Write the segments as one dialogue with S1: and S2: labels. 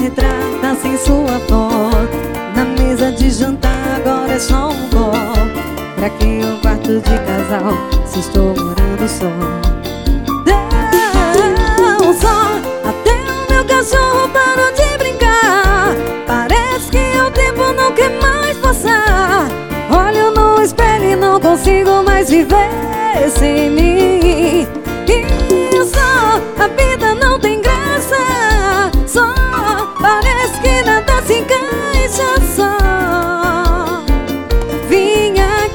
S1: retrata sem sua foto. Na mesa de jantar agora é só um copo. Pra que um quarto de casal se estou morando só? Não só, até o meu cachorro parou de brincar. Parece que o tempo não quer mais passar. Olho no espelho e não consigo mais viver sem mim. E só, a vida não tem graça. Só, parece que nada se encaixa. Só vim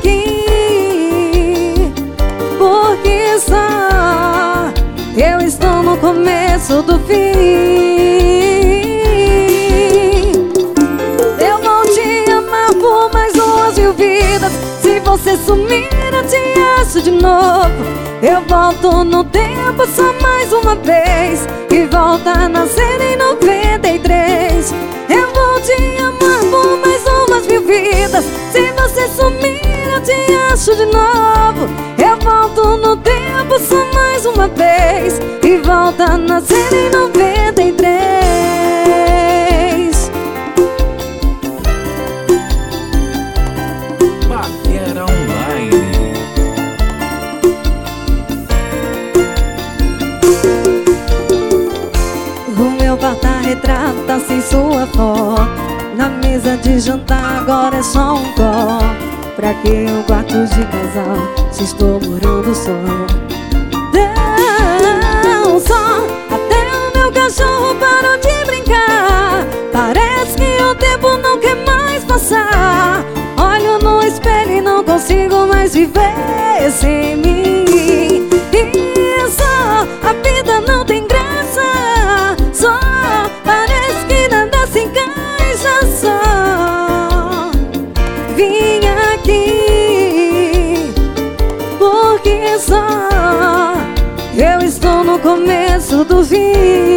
S1: aqui porque só eu estou no começo do fim. Eu vou te amar por mais 2.000 vidas. Se você sumir eu te acho de novo. Eu volto no tempo só mais uma vez e volta a nascer em 93. Eu vou te amar por mais 2.000 vidas. Se você sumir eu te acho de novo. Eu volto no tempo só mais uma vez e volta a nascer em 93.
S2: Paquera Online.
S1: O meu porta-retrato tá sem sua foto. Na mesa de jantar agora é só um copo. Pra que um quarto de casal se estou morando só? Não só, até o meu cachorro parou de brincar. Parece que o tempo não quer mais passar. Olho no espelho e não consigo mais viver sem mim. E só, a vida não tem graça. Só, parece que nada se encaixa. Só vim aqui porque só eu estou no começo do fim.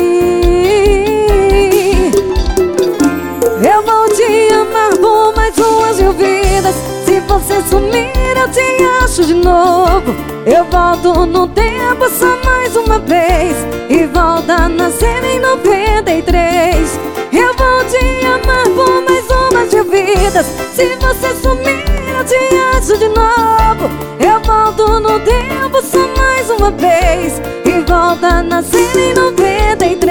S1: Eu vou te amar por mais 2.000 vidas. Se você sumir eu te acho de novo. Eu volto no tempo só mais uma vez e volta a nascer em 93. Eu vou te amar por mais 2.000 vidas. Se você sumir eu te acho de novo. Eu volto no tempo só mais uma vez e volta a nascer em 93.